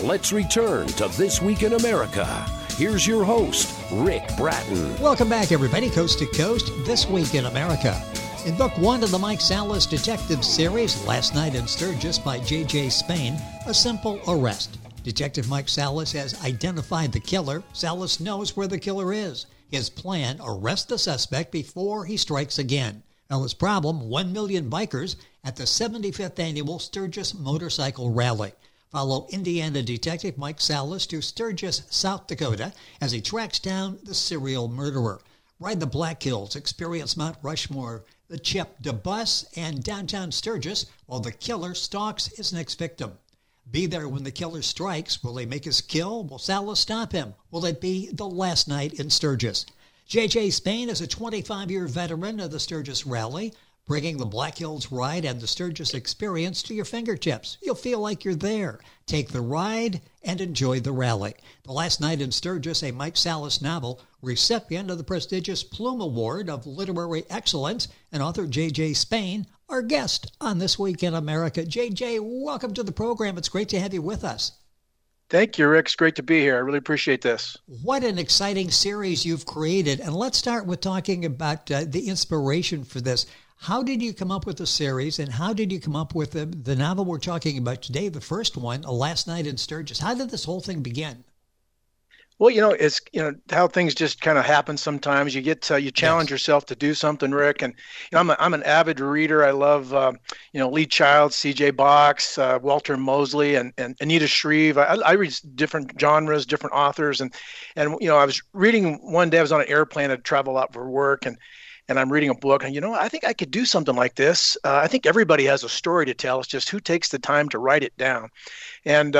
Let's return to This Week in America. Here's your host, Rick Bratton. Welcome back, everybody, coast to coast, This Week in America. In book one of the Mike Salas detective series, Last Night in Sturgis by J.J. Spain, a simple arrest. Detective Mike Salas has identified the killer. Salas knows where the killer is. His plan, arrest the suspect before he strikes again. Now his problem, 1 million bikers at the 75th annual Sturgis Motorcycle Rally. Follow Indiana detective Mike Salas to Sturgis, South Dakota, as he tracks down the serial murderer. Ride the Black Hills, experience Mount Rushmore, the Chip de Bus, and downtown Sturgis while the killer stalks his next victim. Be there when the killer strikes. Will he make his kill? Will Salas stop him? Will it be the last night in Sturgis? J.J. Spain is a 25-year veteran of the Sturgis Rally, bringing the Black Hills ride and the Sturgis experience to your fingertips. You'll feel like you're there. Take the ride and enjoy the rally. The Last Night in Sturgis, a Mike Salas novel, recipient of the prestigious Plume Award of Literary Excellence, and author J.J. Spain, our guest on This Week in America. J.J., welcome to the program. It's great to have you with us. Thank you, Rick. It's great to be here. I really appreciate this. What an exciting series you've created. And let's start with talking about the inspiration for this. How did you come up with the series, and how did you come up with the novel we're talking about today, the first one, A Last Night in Sturgis? How did this whole thing begin? Well, it's how things just kind of happen sometimes. You get you challenge yourself to do something, Rick. And I'm an avid reader. I love Lee Childs, C.J. Box, Walter Mosley, and Anita Shreve. I read different genres, different authors, and I was reading one day. I was on an airplane. I'd travel out for work, and I'm reading a book, and I think I could do something like this. I think everybody has a story to tell. It's just who takes the time to write it down. And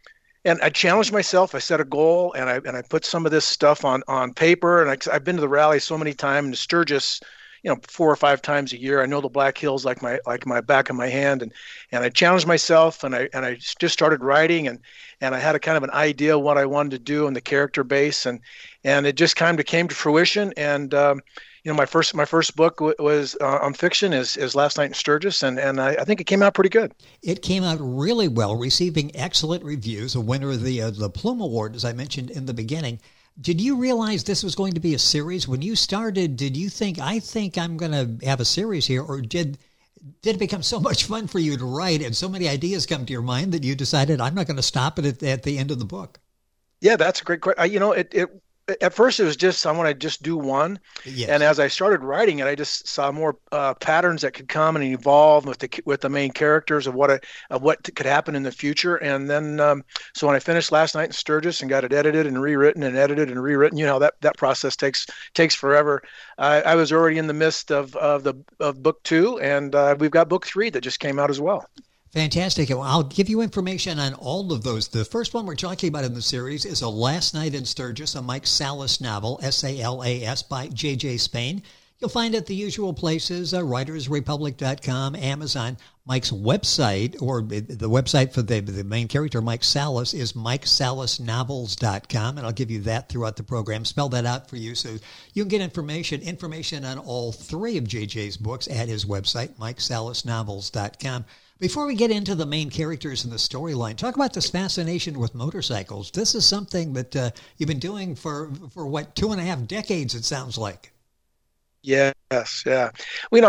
I challenged myself. I set a goal, and I put some of this stuff on paper. And I've been to the rally so many times, in Sturgis, 4 or 5 times a year. I know the Black Hills like my back of my hand, and I challenged myself, and I just started writing, and I had a kind of an idea of what I wanted to do in the character base, and it just kind of came to fruition. And my first book was on fiction is Last Night in Sturgis, and I think it came out pretty good. It came out really well, receiving excellent reviews, a winner of the Plume Award, as I mentioned in the beginning. Did you realize this was going to be a series? When you started, did you think, I think I'm going to have a series here, or did it become so much fun for you to write and so many ideas come to your mind that you decided, I'm not going to stop it at the end of the book? Yeah, that's a great question. At first, it was just I want to just do one, yes. And as I started writing it, I just saw more patterns that could come and evolve with the main characters of what could happen in the future. And then, so when I finished Last Night in Sturgis and got it edited and rewritten and edited and rewritten, that process takes forever. I was already in the midst of book 2, and we've got book 3 that just came out as well. Fantastic. Well, I'll give you information on all of those. The first one we're talking about in the series is A Last Night in Sturgis, a Mike Salas novel, Salas, by J.J. Spain. You'll find it the usual places, writersrepublic.com, Amazon. Mike's website, or the website for the main character, Mike Salas, is MikeSalasNovels.com, and I'll give you that throughout the program. Spell that out for you so you can get information on all 3 of J.J.'s books at his website, MikeSalasNovels.com. Before we get into the main characters and the storyline, talk about this fascination with motorcycles. This is something that you've been doing for 2.5 decades, it sounds like. Yes, yeah. Well,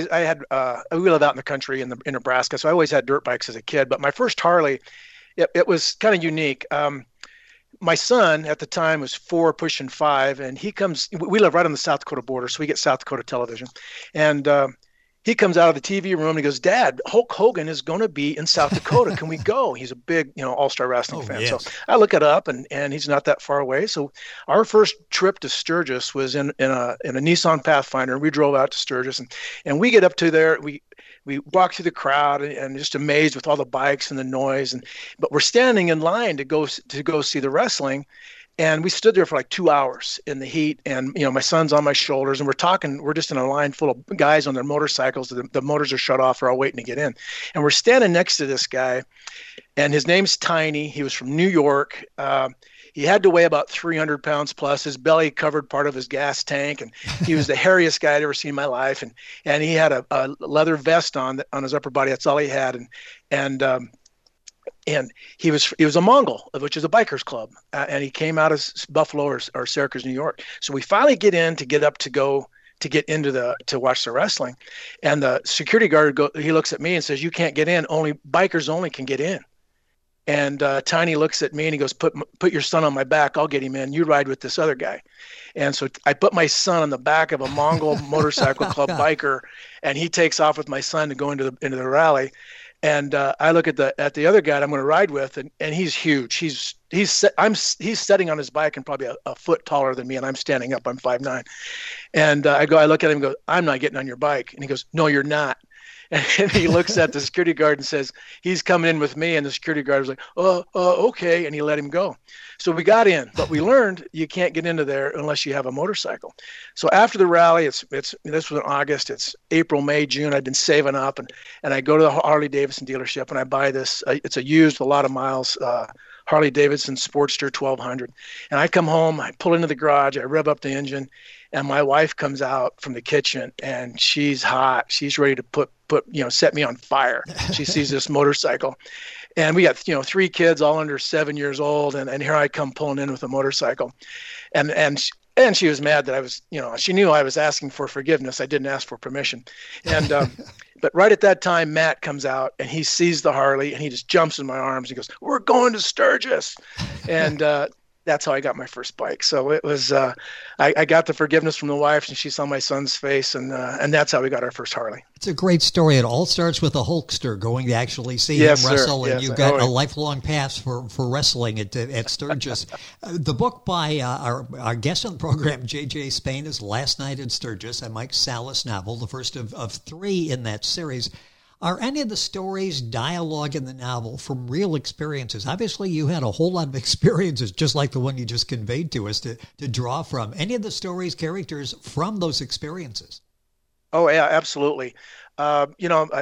we live out in the country in Nebraska, so I always had dirt bikes as a kid. But my first Harley, it was kind of unique. My son at the time was 4, pushing 5, and we live right on the South Dakota border, so we get South Dakota television. And he comes out of the TV room and he goes, "Dad, Hulk Hogan is going to be in South Dakota. Can we go?" He's a big, all-star wrestling fan. Yes. So I look it up, and he's not that far away. So our first trip to Sturgis was in a Nissan Pathfinder. We drove out to Sturgis, and we get up to there. We walk through the crowd and just amazed with all the bikes and the noise. But we're standing in line to go see the wrestling. And we stood there for like 2 hours in the heat, and my son's on my shoulders, and we're talking. We're just in a line full of guys on their motorcycles. The motors are shut off. They're all waiting to get in, and we're standing next to this guy, and his name's Tiny. He was from New York. He had to weigh about 300 pounds plus. His belly covered part of his gas tank, and he was the hairiest guy I'd ever seen in my life. And he had a leather vest on his upper body. That's all he had. And And he was a Mongol, which is a bikers club, and he came out of Buffalo or Syracuse, New York. So we finally get into to watch the wrestling, and the security guard he looks at me and says, "You can't get in. Only bikers only can get in." And Tiny looks at me and he goes, "Put your son on my back. I'll get him in. You ride with this other guy." And so I put my son on the back of a Mongol motorcycle club biker, and he takes off with my son to go into the rally. And I look at the other guy I'm going to ride with, and he's huge. He's sitting on his bike and probably a foot taller than me, and I'm standing up. I'm 5'9", and I look at him and go, "I'm not getting on your bike." And he goes, "No, you're not." And he looks at the security guard and says, "He's coming in with me." And the security guard was like, okay. And he let him go. So we got in, but we learned you can't get into there unless you have a motorcycle. So after the rally, this was in August, it's April, May, June. I'd been saving up, and I go to the Harley Davidson dealership and I buy this. It's a used, a lot of miles, Harley Davidson Sportster 1200. And I come home, I pull into the garage, I rev up the engine, and my wife comes out from the kitchen and she's hot. She's ready to set me on fire. She sees this motorcycle, and we got 3 kids all under 7 years old, and here I come pulling in with a motorcycle, and she was mad that I was, she knew I was asking for forgiveness. I didn't ask for permission, and but right at that time, Matt comes out and he sees the Harley and he just jumps in my arms. He goes, "We're going to Sturgis," and that's how I got my first bike. So it was, I got the forgiveness from the wife, and she saw my son's face, and that's how we got our first Harley. It's a great story. It all starts with a Hulkster going to actually see him wrestle, and you've got a lifelong pass for wrestling at Sturgis. The book by our guest on the program, J.J. Spain, is Last Night in Sturgis, a Mike Salas novel, the first of 3 in that series. Are any of the stories, dialogue in the novel from real experiences? Obviously, you had a whole lot of experiences, just like the one you just conveyed to us, to draw from. Any of the stories, characters from those experiences? Oh yeah, absolutely. I'm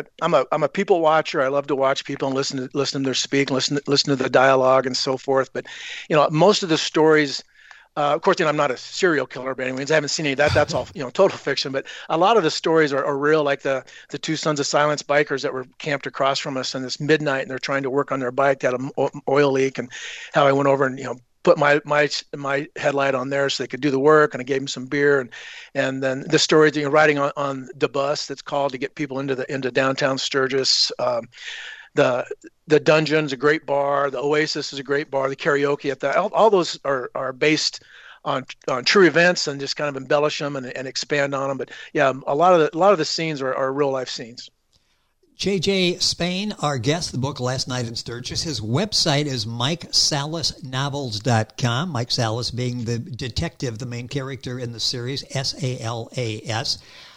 a people watcher. I love to watch people and listen to them their speak, listen to the dialogue and so forth. But most of the stories. Of course, I'm not a serial killer by any means. I haven't seen any of that. That's all, total fiction. But a lot of the stories are real, like the 2 Sons of Silence bikers that were camped across from us on this midnight, and they're trying to work on their bike. They had an oil leak, and how I went over and put my headlight on there so they could do the work, and I gave them some beer, and then the story riding on the bus that's called to get people into downtown Sturgis. The Dungeon's a great bar. The Oasis is a great bar. The karaoke at that. All those are based on true events, and just kind of embellish them and expand on them. But yeah, a lot of the scenes are real life scenes. J.J. Spain, our guest, the book Last Night in Sturgis. His website is MikeSalasNovels.com. Mike Salas being the detective, the main character in the series, Salas.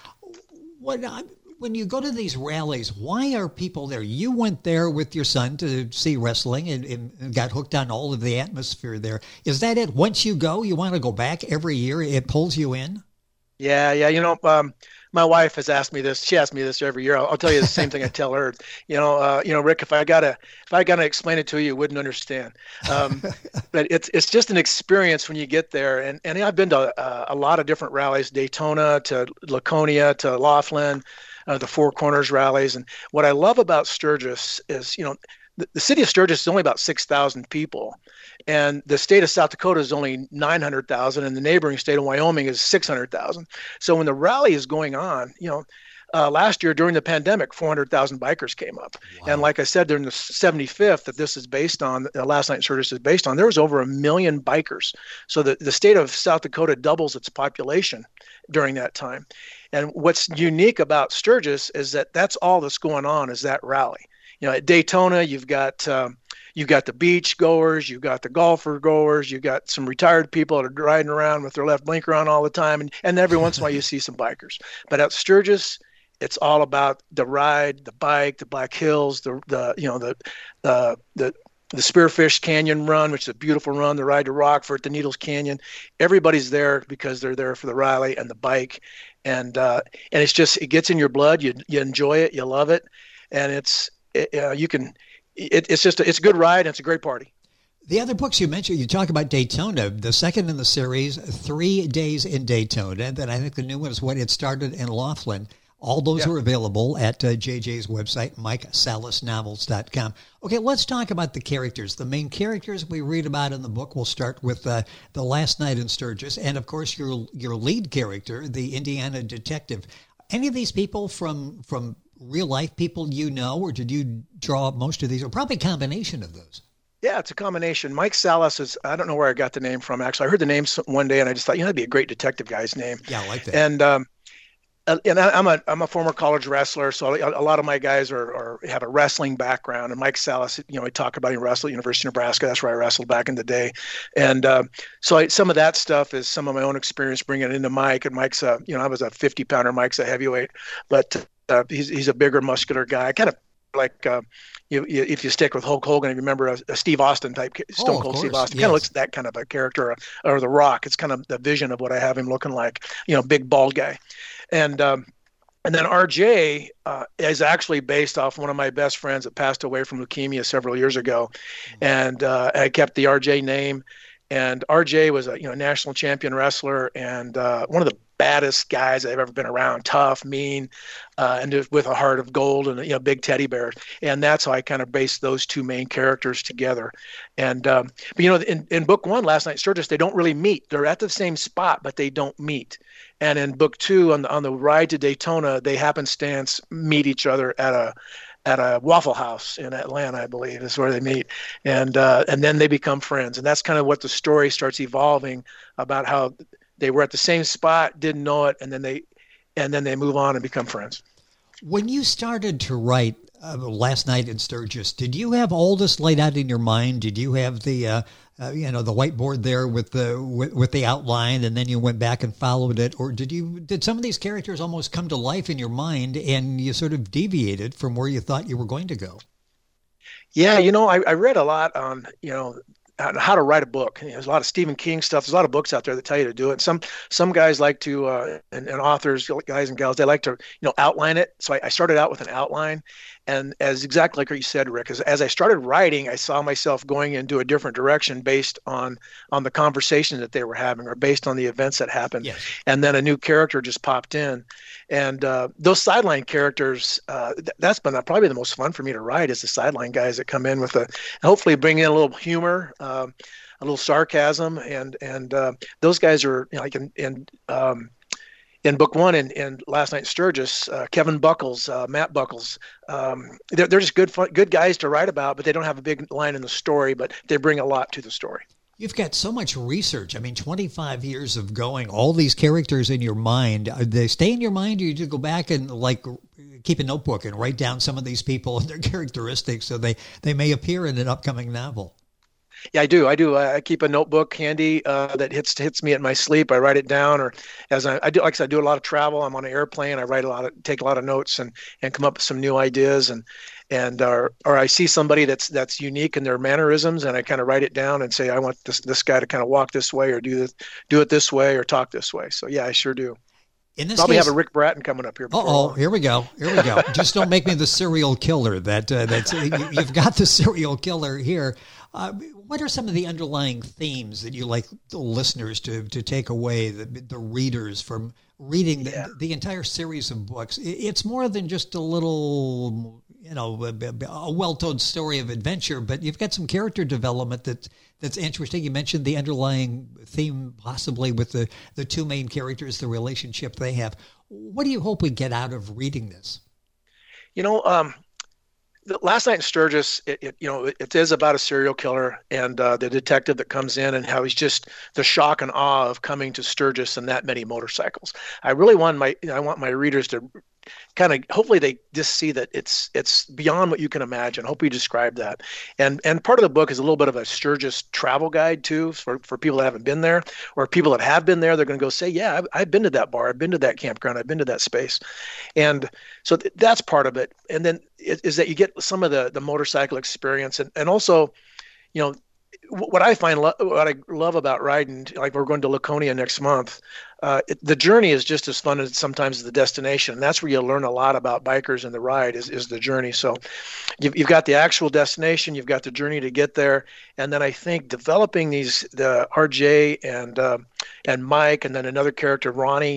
When you go to these rallies, why are people there? You went there with your son to see wrestling and got hooked on all of the atmosphere there. Is that it? Once you go, you want to go back every year? It pulls you in? Yeah. My wife has asked me this. She asks me this every year. I'll tell you the same thing I tell her. Rick, if I gotta explain it to you, you wouldn't understand. But it's just an experience when you get there. And I've been to a lot of different rallies: Daytona to Laconia to Laughlin. The Four Corners rallies. And what I love about Sturgis is, the city of Sturgis is only about 6,000 people, and the state of South Dakota is only 900,000, and the neighboring state of Wyoming is 600,000. So when the rally is going on, last year during the pandemic, 400,000 bikers came up. Wow. And like I said, during the 75th that this is based on, Last Night in Sturgis is based on, there was over 1 million bikers. So the state of South Dakota doubles its population during that time. And what's unique about Sturgis is that's all that's going on is that rally. At Daytona, you've got the beach goers, you've got the golfer goers, you've got some retired people that are riding around with their left blinker on all the time, and every once in a while you see some bikers. But at Sturgis, it's all about the ride, the bike, the Black Hills, the Spearfish Canyon run, which is a beautiful run, the ride to Rockford, the Needles Canyon. Everybody's there because they're there for the rally and the bike. And it's just, it gets in your blood. You enjoy it. You love it. And it's a good ride. And it's a great party. The other books you mentioned, you talk about Daytona, the second in the series, 3 Days in Daytona. Then I think the new one is when it started in Laughlin. All those are available at JJ's website, MikeSalasNovels.com. Okay, let's talk about the characters. The main characters we read about in the book. We'll start with The Last Night in Sturgis, and of course your lead character, the Indiana detective. Any of these people from real life people you know, or did you draw up most of these, or probably a combination of those? Yeah, it's a combination. Mike Salas is, I don't know where I got the name from, actually. I heard the name one day and I just thought, that'd be a great detective guy's name. Yeah, I like that. And I'm a former college wrestler, so a lot of my guys have a wrestling background. And Mike Salas, we talk about he wrestled at University of Nebraska. That's where I wrestled back in the day. And some of that stuff is some of my own experience bringing it into Mike. And Mike's I was a 50-pounder. Mike's a heavyweight, but he's a bigger, muscular guy. Kind of like if you stick with Hulk Hogan, if you remember a Steve Austin type, Stone Cold Steve Austin, kind of looks that kind of a character, or The Rock. It's kind of the vision of what I have him looking like, big bald guy. And then RJ is actually based off one of my best friends that passed away from leukemia several years ago. And I kept the RJ name. And RJ was a national champion wrestler and one of the baddest guys I've ever been around. Tough, mean, and with a heart of gold and big teddy bear. And that's how I kind of based those two main characters together. And but in book one, Last Night in Sturgis, they don't really meet. They're at the same spot, but they don't meet. And in book two, on the ride to Daytona, they happenstance meet each other at a Waffle House in Atlanta, I believe, is where they meet, and then they become friends. And that's kind of what the story starts evolving about, how they were at the same spot, didn't know it, and then they move on and become friends. When you started to write Last Night in Sturgis, did you have all this laid out in your mind? Did you have the the whiteboard there with the outline, and then you went back and followed it, or did some of these characters almost come to life in your mind and you sort of deviated from where you thought you were going to go? Yeah, I read a lot on how to write a book. There's a lot of Stephen King stuff. There's a lot of books out there that tell you to do it. Some guys like to, and authors, guys and gals, they like to, outline it. So I started out with an outline, and as exactly like what you said, Rick, as I started writing, I saw myself going into a different direction based on the conversation that they were having, or based on the events that happened. Yes. And then a new character just popped in. And those sideline characters, that's been probably the most fun for me to write, is the sideline guys that come in with hopefully bring in a little humor, a little sarcasm, and those guys are like in book one and Last Night in Sturgis, Kevin Buckles, Matt Buckles, they're just good guys to write about, but they don't have a big line in the story, but they bring a lot to the story. You've got so much research. 25 years of going, all these characters in your mind, they stay in your mind, or you just go back and keep a notebook and write down some of these people and their characteristics so they may appear in an upcoming novel? Yeah, I do. I keep a notebook handy that hits me at my sleep. I write it down, or as I do, like I said, I do a lot of travel. I'm on an airplane. I take a lot of notes and come up with some new ideas, or I see somebody that's unique in their mannerisms, and I kind of write it down and say, I want this guy to kind of walk this way, or do it this way, or talk this way. So yeah, I sure do. In this Probably case, have a Rick Bratton coming up here. Here we go. Just don't make me the serial killer. You've got the serial killer here. What are some of the underlying themes that you like the listeners to take away, the readers, from reading the entire series of books? It's more than just a little, a well-told story of adventure, but you've got some character development that's interesting. You mentioned the underlying theme, possibly with the two main characters, the relationship they have. What do you hope we get out of reading this? The Last Night in Sturgis, it is about a serial killer and the detective that comes in, and how he's just the shock and awe of coming to Sturgis and that many motorcycles. I really want my readers to kind of, hopefully they just see that it's beyond what you can imagine. I hope we describe that. And part of the book is a little bit of a Sturgis travel guide too, for people that haven't been there, or people that have been there. They're going to go say, yeah, I've been to that bar. I've been to that campground. I've been to that space. And so that's part of it. And then is that you get some of the motorcycle experience, and also, what I find, what I love about riding, like we're going to Laconia next month, the journey is just as fun as sometimes the destination. And that's where you learn a lot about bikers, and the ride is the journey. So you've got the actual destination, you've got the journey to get there. And then I think developing the RJ and Mike, and then another character, Ronnie,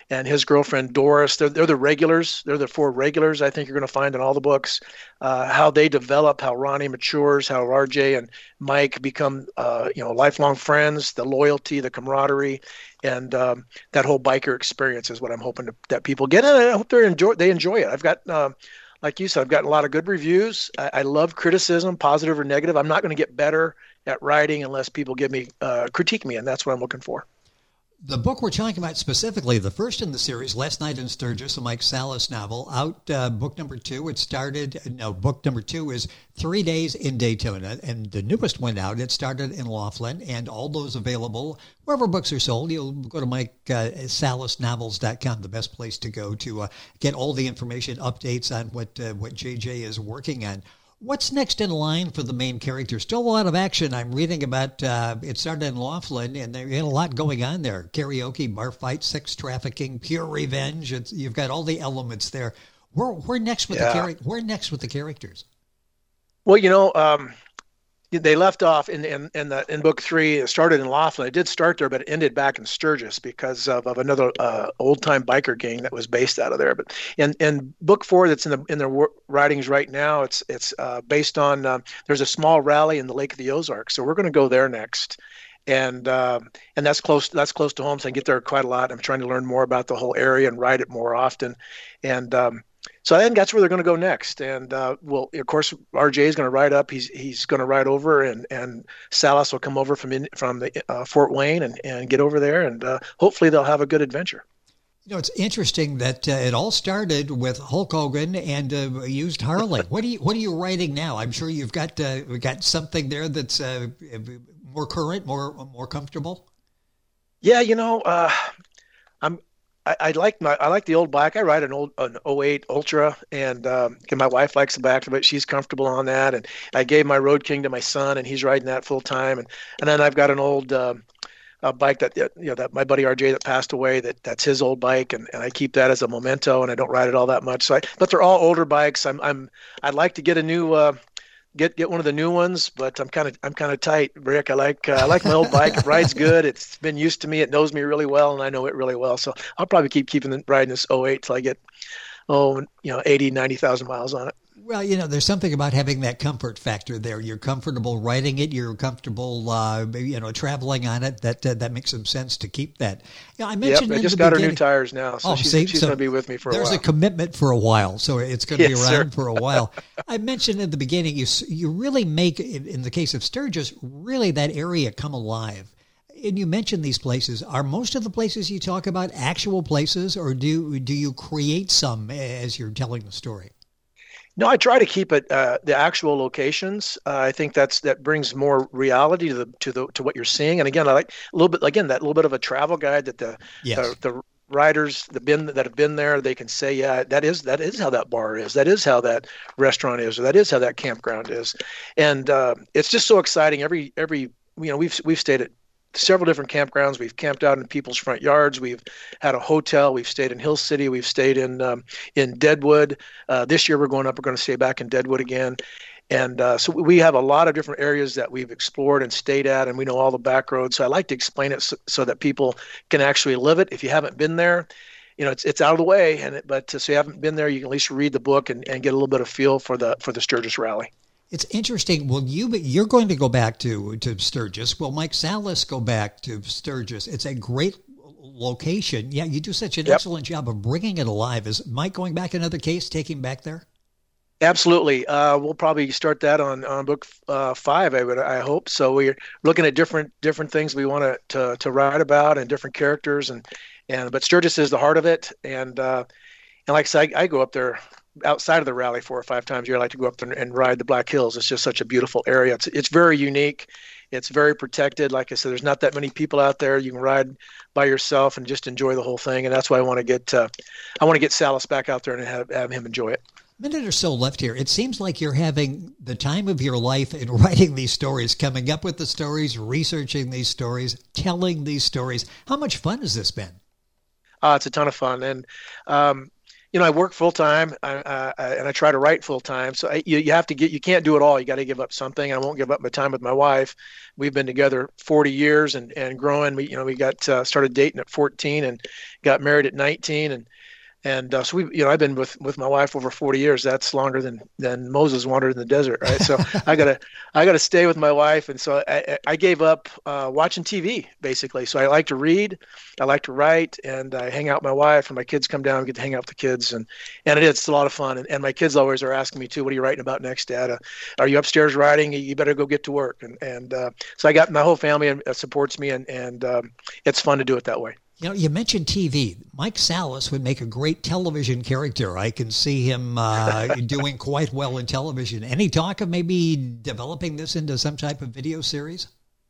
and his girlfriend Doris. They're the regulars. They're the four regulars I think you're going to find in all the books. How they develop, how Ronnie matures, how RJ and Mike become lifelong friends, the loyalty, the camaraderie, and that whole biker experience is what I'm hoping that people get, and I hope they enjoy it. I've got like you said, I've gotten a lot of good reviews. I love criticism, positive or negative. I'm not going to get better at writing unless people give me critique me, and that's what I'm looking for. The book we're talking about specifically, the first in the series, Last Night in Sturgis, a Mike Salas novel, out book number 2. Book number 2 is 3 Days in Daytona, and the newest one out, it started in Laughlin, and all those available wherever books are sold. You'll go to MikeSalasNovels.com, the best place to go to get all the information, updates on what JJ is working on. What's next in line for the main character? Still a lot of action. I'm reading about it started in Laughlin, and there's a lot going on there. Karaoke, bar fight, sex trafficking, pure revenge. You've got all the elements there. Where next with the characters? Well, they left off in book 3. It started in Laughlin. It did start there, but it ended back in Sturgis because of another old time biker gang that was based out of there. But in book 4, that's in the writings right now, it's based on there's a small rally in the Lake of the Ozarks, so we're going to go there next. And that's close to home, so I get there quite a lot. I'm trying to learn more about the whole area and write it more often, and so I think that's where they're going to go next. And of course, RJ is going to ride up. He's going to ride over, and Salas will come over from the Fort Wayne and get over there, and hopefully they'll have a good adventure. It's interesting that it all started with Hulk Hogan and a used Harley. What are you writing now? I'm sure you've got something there that's more current, more comfortable. Yeah, I like the old bike. I ride an 08 Ultra, and my wife likes the back of it. She's comfortable on that, and I gave my Road King to my son, and he's riding that full time. And then I've got an old bike that my buddy RJ that passed away. That's his old bike, and I keep that as a memento. And I don't ride it all that much. But they're all older bikes. I'd like to get a new. Get one of the new ones, but I'm kind of tight, Rick. I like my old bike. It rides good. It's been used to me. It knows me really well, and I know it really well. So I'll probably keep riding this 08 till I get 80, 90,000 miles on it. Well, there's something about having that comfort factor there. You're comfortable riding it. You're comfortable, traveling on it. That makes some sense to keep that. I mentioned. I just got her new tires now, so she's going to be with me for a while. There's a commitment for a while, so it's going to be around for a while. I mentioned in the beginning, you really make, in the case of Sturgis, really that area come alive. And you mentioned these places. Are most of the places you talk about actual places, or do you create some as you're telling the story? No, I try to keep it the actual locations. I think that brings more reality to what you're seeing. And again, I like a little bit of a travel guide that the riders that have been there, they can say, yeah, that is how that bar is, that is how that restaurant is, or that is how that campground is. And it's just so exciting. We've stayed at several different campgrounds. We've camped out in people's front yards. We've had a hotel. We've stayed in Hill City. We've stayed in Deadwood. This year we're going to stay back in Deadwood again. And so we have a lot of different areas that we've explored and stayed at, and we know all the back roads. So I like to explain it so that people can actually live it. If you haven't been there, it's out of the way. But so you haven't been there, you can at least read the book and get a little bit of feel for the Sturgis Rally. It's interesting. Well, you're going to go back to Sturgis. Will Mike Salas go back to Sturgis? It's a great location. Yeah, you do such an excellent job of bringing it alive. Is Mike going back another case, taking back there? Absolutely. We'll probably start that on book 5. I hope. So we're looking at different things we want to write about, and different characters, but Sturgis is the heart of it. And like I said, I go up there outside of the rally 4 or 5 times a year. I like to go up there and ride the Black Hills. It's just such a beautiful area. It's very unique. It's very protected. Like I said, there's not that many people out there. You can ride by yourself and just enjoy the whole thing. And that's why I want to get Salas back out there and have him enjoy it. Minute or so left here. It seems like you're having the time of your life in writing these stories, coming up with the stories, researching these stories, telling these stories. How much fun has this been? It's a ton of fun. And, I work full time, and I try to write full time. So you have to you can't do it all. You got to give up something. I won't give up my time with my wife. We've been together 40 years and growing. We got started dating at 14 and got married at 19, and so I've been with my wife over 40 years. That's longer than Moses wandered in the desert, right? So I gotta stay with my wife, and so I gave up watching TV basically. So I like to read, I like to write, and I hang out with my wife. And my kids come down, we get to hang out with the kids, and it's a lot of fun. And my kids always are asking me too, "What are you writing about next, Dad? Are you upstairs writing? You better go get to work." And so I got my whole family supports me, and it's fun to do it that way. You mentioned TV. Mike Salas would make a great television character. I can see him doing quite well in television. Any talk of maybe developing this into some type of video series?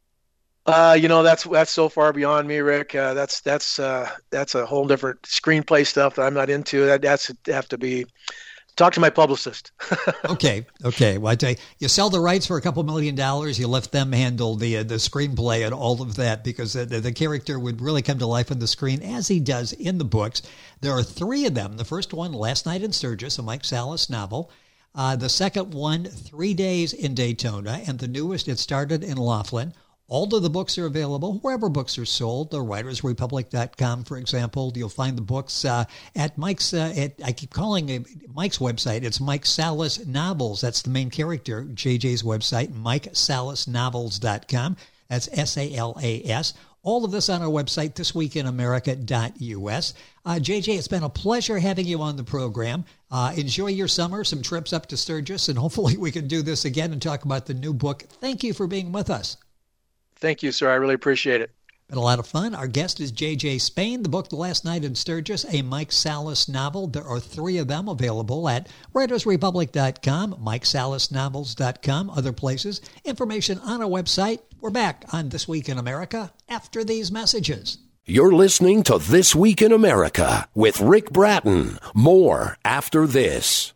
That's so far beyond me, Rick. That's a whole different screenplay stuff that I'm not into. That's have to be. Talk to my publicist. Okay. Well, I tell you sell the rights for $2 million. You let them handle the screenplay and all of that, because the character would really come to life on the screen as he does in the books. There are 3 of them. The first one, Last Night in Sturgis, a Mike Salas novel. The second one, 3 Days in Daytona. And the newest, It Started in Laughlin. All of the books are available wherever books are sold. The WritersRepublic.com, for example. You'll find the books at Mike's, I keep calling it Mike's website. It's Mike Salas Novels. That's the main character, JJ's website, MikeSalasNovels.com. That's SALAS. All of this on our website, thisweekinamerica.us. JJ, it's been a pleasure having you on the program. Enjoy your summer, some trips up to Sturgis, and hopefully we can do this again and talk about the new book. Thank you for being with us. Thank you, sir. I really appreciate it. Been a lot of fun. Our guest is J.J. Spain. The book, The Last Night in Sturgis, a Mike Salas novel. There are 3 of them available at WritersRepublic.com, MikeSalasNovels.com, other places. Information on our website. We're back on This Week in America after these messages. You're listening to This Week in America with Rick Bratton. More after this.